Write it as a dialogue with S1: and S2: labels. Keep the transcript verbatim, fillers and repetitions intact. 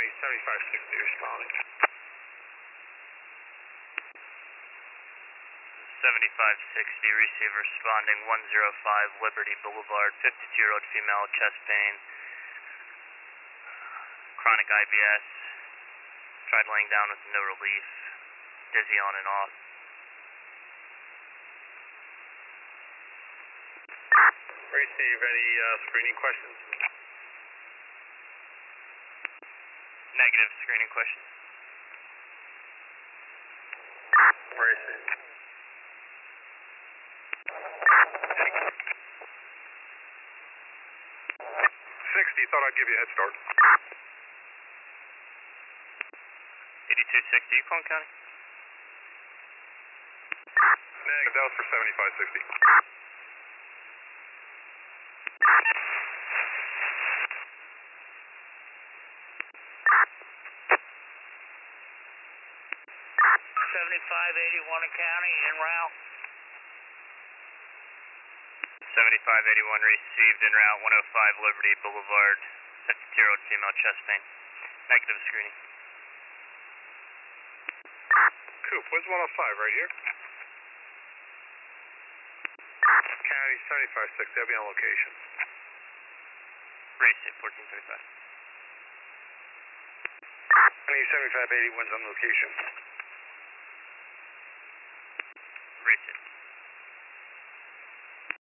S1: seventy-five sixty responding.
S2: seventy-five sixty, receiver responding one zero five Liberty Boulevard, fifty-two-year-old female, chest pain, chronic I B S, tried laying down with no relief, dizzy on and off.
S1: Receive any uh, screening questions?
S2: Negative screening questions.
S1: Receive. sixty, thought I'd give you a head start.
S2: eighty-two sixty, Yukon County.
S1: Neg, that was for seventy-five sixty.
S3: seventy-five eighty-one County, en route.
S2: seventy-five eighty-one received en route, one oh five Liberty Boulevard, fifty-two-year-old female, chest pain. Negative screening.
S1: Coop, where's one oh five, right here? County seventy-five sixty, I'll be on location.
S2: Receive fourteen thirty-five.
S1: County seventy-five eighty-one's on location.
S2: Receive.